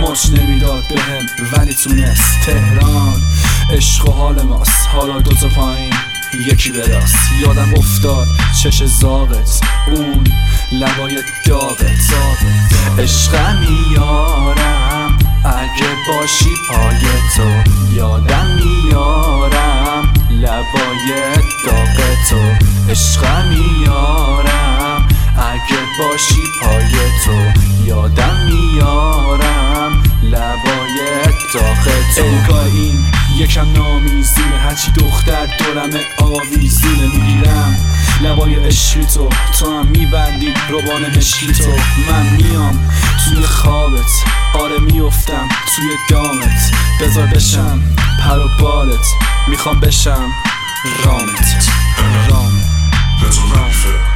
مچ نمیداد بهم ولی تونست. تهران عشق و حال ماست، حالا دوتا پایین یکی به راست. یادم افتاد چش زاغت، اون لبای داغت. عشقم میارم اگه باشی پای تو، یادم میارم لبای داغ تو. عشقم میارم اگه باشی پای تو، یادم میارم لبای داغ تو. انگار این یکم نامیزونه، هرچی دختر دورم آویزونه. میگیرم لبای عشقی تو، تو هم میبندی روبان مشکی تو. من میام توی خوابت، آره میافتم توی دامت. بذار بشم پر و بالت، میخوام بشم رامت. رامت